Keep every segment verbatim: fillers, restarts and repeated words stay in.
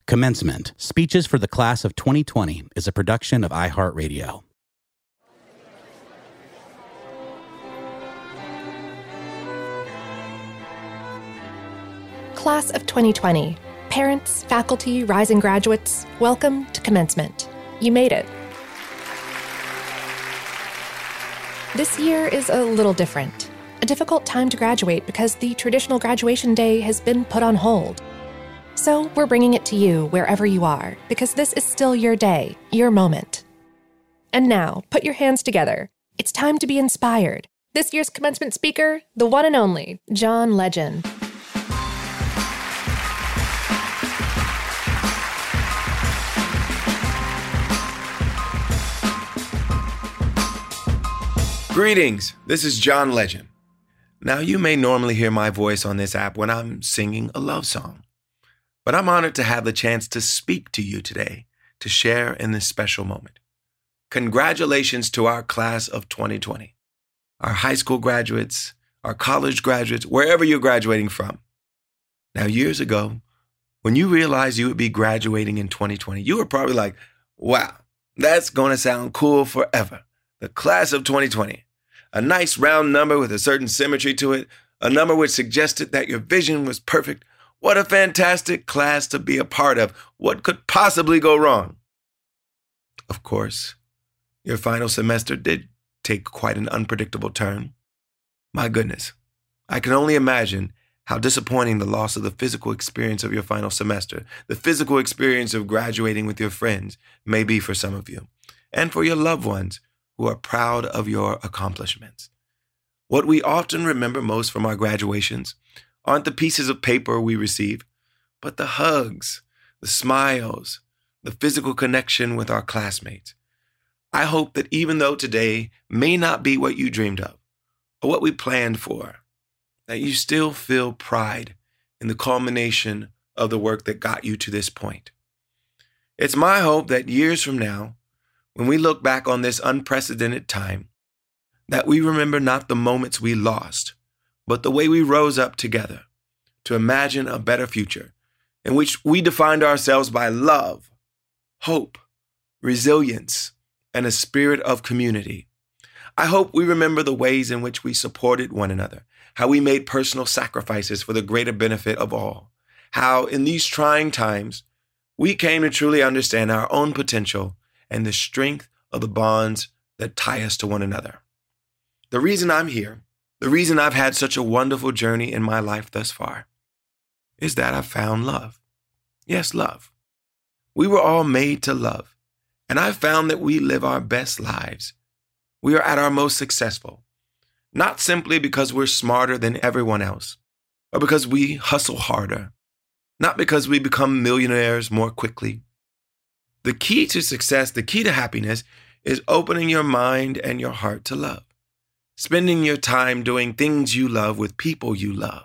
Commencement, Speeches for the Class of twenty twenty is a production of iHeartRadio. Class of twenty twenty. Parents, faculty, rising graduates, welcome to commencement. You made it. This year is a little different. A difficult time to graduate because the traditional graduation day has been put on hold. So we're bringing it to you wherever you are, because this is still your day, your moment. And now, put your hands together. It's time to be inspired. This year's commencement speaker, the one and only, John Legend. Greetings, this is John Legend. Now, you may normally hear my voice on this app when I'm singing a love song, but I'm honored to have the chance to speak to you today, to share in this special moment. Congratulations to our class of twenty twenty, our high school graduates, our college graduates, wherever you're graduating from. Now, years ago, when you realized you would be graduating in twenty twenty, you were probably like, wow, that's going to sound cool forever. The class of twenty twenty. A nice round number with a certain symmetry to it, a number which suggested that your vision was perfect. What a fantastic class to be a part of. What could possibly go wrong? Of course, your final semester did take quite an unpredictable turn. My goodness, I can only imagine how disappointing the loss of the physical experience of your final semester, the physical experience of graduating with your friends may be for some of you, and for your loved ones who are proud of your accomplishments. What we often remember most from our graduations aren't the pieces of paper we receive, but the hugs, the smiles, the physical connection with our classmates. I hope that even though today may not be what you dreamed of or what we planned for, that you still feel pride in the culmination of the work that got you to this point. It's my hope that years from now, when we look back on this unprecedented time, that we remember not the moments we lost, but the way we rose up together to imagine a better future in which we defined ourselves by love, hope, resilience, and a spirit of community. I hope we remember the ways in which we supported one another, how we made personal sacrifices for the greater benefit of all, how in these trying times, we came to truly understand our own potential and the strength of the bonds that tie us to one another. The reason I'm here, the reason I've had such a wonderful journey in my life thus far, is that I've found love. Yes, love. We were all made to love, and I've found that we live our best lives. We are at our most successful, not simply because we're smarter than everyone else, or because we hustle harder, not because we become millionaires more quickly. The key to success, the key to happiness, is opening your mind and your heart to love, spending your time doing things you love with people you love.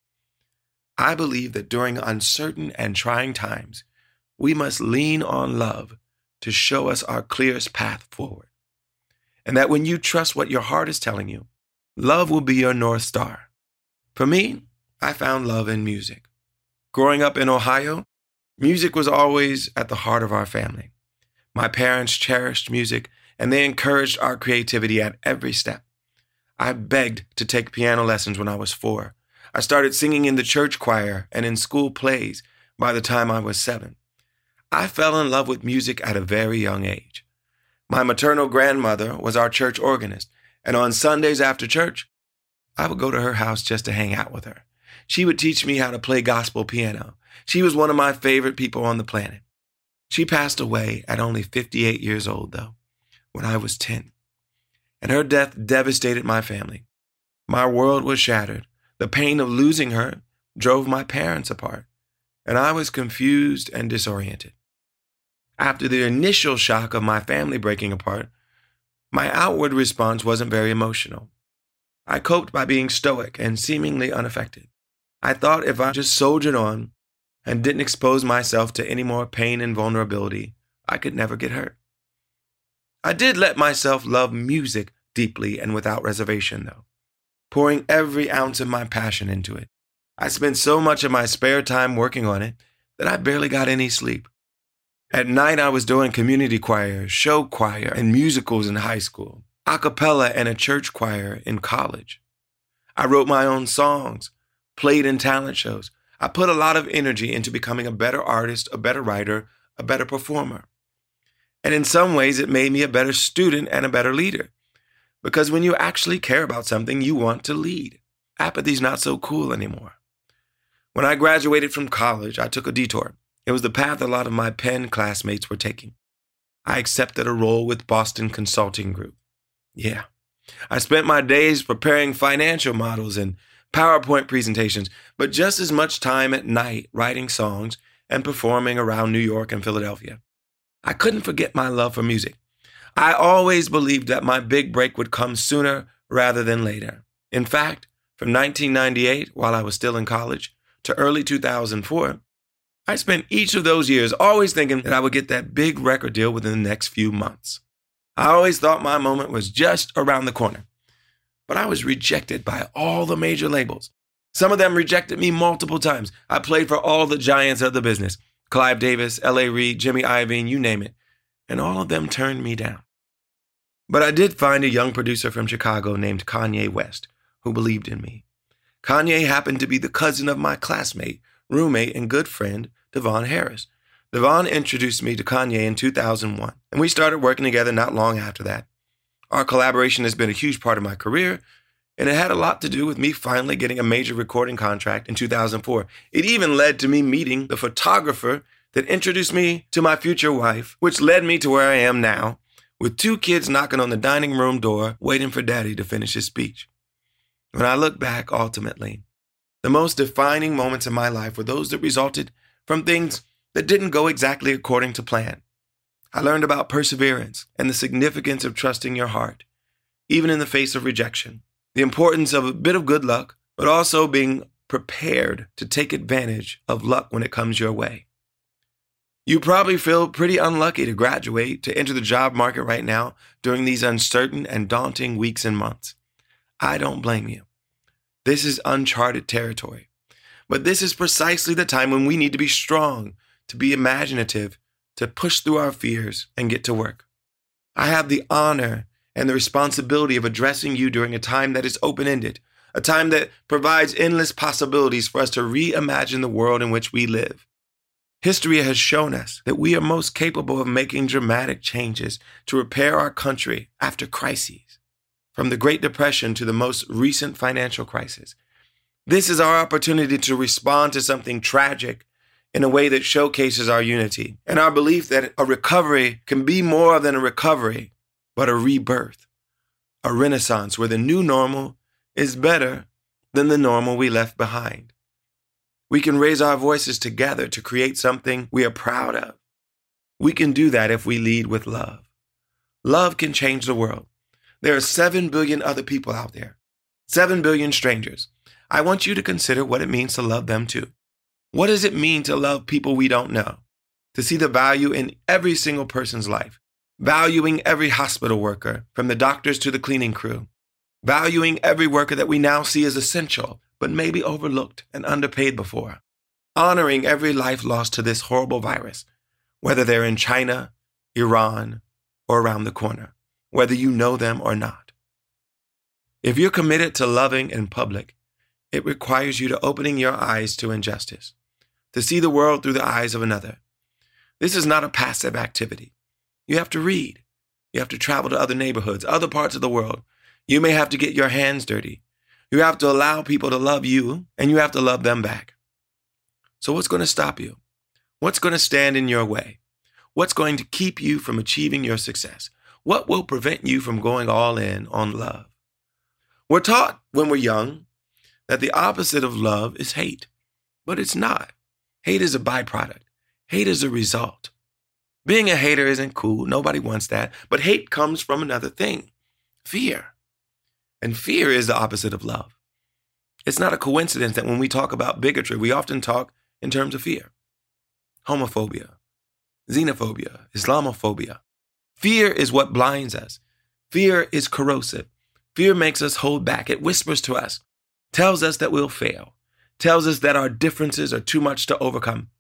I believe that during uncertain and trying times, we must lean on love to show us our clearest path forward. And that when you trust what your heart is telling you, love will be your North Star. For me, I found love in music. Growing up in Ohio, music was always at the heart of our family. My parents cherished music, and they encouraged our creativity at every step. I begged to take piano lessons when I was four. I started singing in the church choir and in school plays by the time I was seven. I fell in love with music at a very young age. My maternal grandmother was our church organist, and on Sundays after church, I would go to her house just to hang out with her. She would teach me how to play gospel piano. She was one of my favorite people on the planet. She passed away at only fifty-eight years old, though, when I was ten. And her death devastated my family. My world was shattered. The pain of losing her drove my parents apart, and I was confused and disoriented. After the initial shock of my family breaking apart, my outward response wasn't very emotional. I coped by being stoic and seemingly unaffected. I thought if I just soldiered on and didn't expose myself to any more pain and vulnerability, I could never get hurt. I did let myself love music deeply and without reservation, though, pouring every ounce of my passion into it. I spent so much of my spare time working on it that I barely got any sleep. At night, I was doing community choir, show choir, and musicals in high school, a cappella and a church choir in college. I wrote my own songs, played in talent shows. I put a lot of energy into becoming a better artist, a better writer, a better performer. And in some ways, it made me a better student and a better leader. Because when you actually care about something, you want to lead. Apathy's not so cool anymore. When I graduated from college, I took a detour. It was the path a lot of my Penn classmates were taking. I accepted a role with Boston Consulting Group. Yeah, I spent my days preparing financial models and PowerPoint presentations, but just as much time at night writing songs and performing around New York and Philadelphia. I couldn't forget my love for music. I always believed that my big break would come sooner rather than later. In fact, from nineteen ninety-eight, while I was still in college, to early two thousand four, I spent each of those years always thinking that I would get that big record deal within the next few months. I always thought my moment was just around the corner. But I was rejected by all the major labels. Some of them rejected me multiple times. I played for all the giants of the business, Clive Davis, L A Reid, Jimmy Iovine, you name it. And all of them turned me down. But I did find a young producer from Chicago named Kanye West who believed in me. Kanye happened to be the cousin of my classmate, roommate, and good friend, Devon Harris. Devon introduced me to Kanye in two thousand one, and we started working together not long after that. Our collaboration has been a huge part of my career, and it had a lot to do with me finally getting a major recording contract in two thousand four. It even led to me meeting the photographer that introduced me to my future wife, which led me to where I am now, with two kids knocking on the dining room door, waiting for Daddy to finish his speech. When I look back, ultimately, the most defining moments in my life were those that resulted from things that didn't go exactly according to plan. I learned about perseverance and the significance of trusting your heart, even in the face of rejection, the importance of a bit of good luck, but also being prepared to take advantage of luck when it comes your way. You probably feel pretty unlucky to graduate, to enter the job market right now during these uncertain and daunting weeks and months. I don't blame you. This is uncharted territory. But this is precisely the time when we need to be strong, to be imaginative, to push through our fears and get to work. I have the honor and the responsibility of addressing you during a time that is open-ended, a time that provides endless possibilities for us to reimagine the world in which we live. History has shown us that we are most capable of making dramatic changes to repair our country after crises, from the Great Depression to the most recent financial crisis. This is our opportunity to respond to something tragic in a way that showcases our unity and our belief that a recovery can be more than a recovery, but a rebirth, a renaissance where the new normal is better than the normal we left behind. We can raise our voices together to create something we are proud of. We can do that if we lead with love. Love can change the world. There are seven billion other people out there, seven billion strangers. I want you to consider what it means to love them too. What does it mean to love people we don't know? To see the value in every single person's life, valuing every hospital worker, from the doctors to the cleaning crew, valuing every worker that we now see as essential, but maybe overlooked and underpaid before, honoring every life lost to this horrible virus, whether they're in China, Iran, or around the corner, whether you know them or not. If you're committed to loving in public, it requires you to opening your eyes to injustice, to see the world through the eyes of another. This is not a passive activity. You have to read. You have to travel to other neighborhoods, other parts of the world. You may have to get your hands dirty. You have to allow people to love you, and you have to love them back. So what's going to stop you? What's going to stand in your way? What's going to keep you from achieving your success? What will prevent you from going all in on love? We're taught when we're young that the opposite of love is hate, but it's not. Hate is a byproduct. Hate is a result. Being a hater isn't cool. Nobody wants that. But hate comes from another thing, fear. And fear is the opposite of love. It's not a coincidence that when we talk about bigotry, we often talk in terms of fear. Homophobia, xenophobia, Islamophobia. Fear is what blinds us. Fear is corrosive. Fear makes us hold back. It whispers to us, tells us that we'll fail, tells us that our differences are too much to overcome.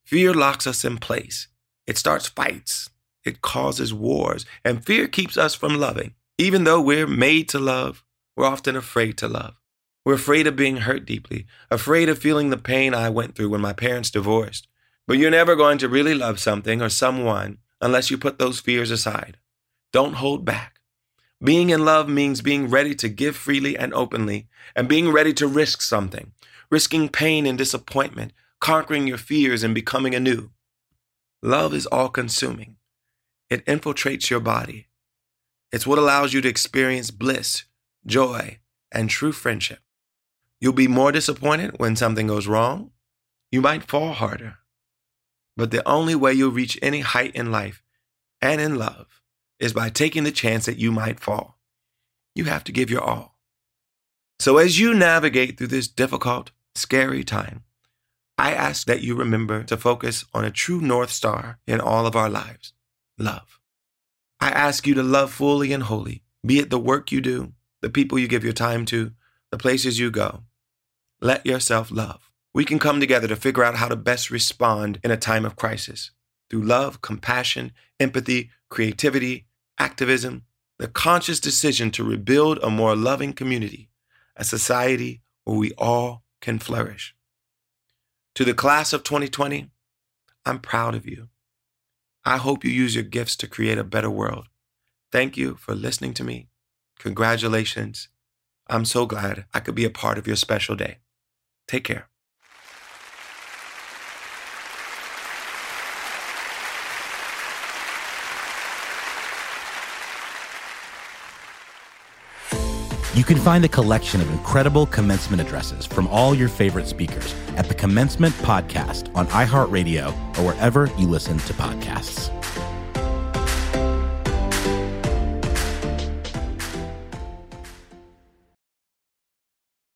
Fear locks us in place. It starts fights. It causes wars. And fear keeps us from loving. Even though we're made to love, we're often afraid to love. We're afraid of being hurt deeply, afraid of feeling the pain I went through when my parents divorced. But you're never going to really love something or someone unless you put those fears aside. Don't hold back. Being in love means being ready to give freely and openly, and being ready to risk something, risking pain and disappointment, conquering your fears and becoming anew. Love is all-consuming. It infiltrates your body. It's what allows you to experience bliss, joy, and true friendship. You'll be more disappointed when something goes wrong. You might fall harder. But the only way you'll reach any height in life and in love is by taking the chance that you might fall. You have to give your all. So as you navigate through this difficult, scary time, I ask that you remember to focus on a true North Star in all of our lives, love. I ask you to love fully and wholly, be it the work you do, the people you give your time to, the places you go. Let yourself love. We can come together to figure out how to best respond in a time of crisis. Through love, compassion, empathy, creativity, activism, the conscious decision to rebuild a more loving community, a society where we all can flourish. To the class of twenty twenty, I'm proud of you. I hope you use your gifts to create a better world. Thank you for listening to me. Congratulations. I'm so glad I could be a part of your special day. Take care. You can find a collection of incredible commencement addresses from all your favorite speakers at the Commencement Podcast on iHeartRadio or wherever you listen to podcasts.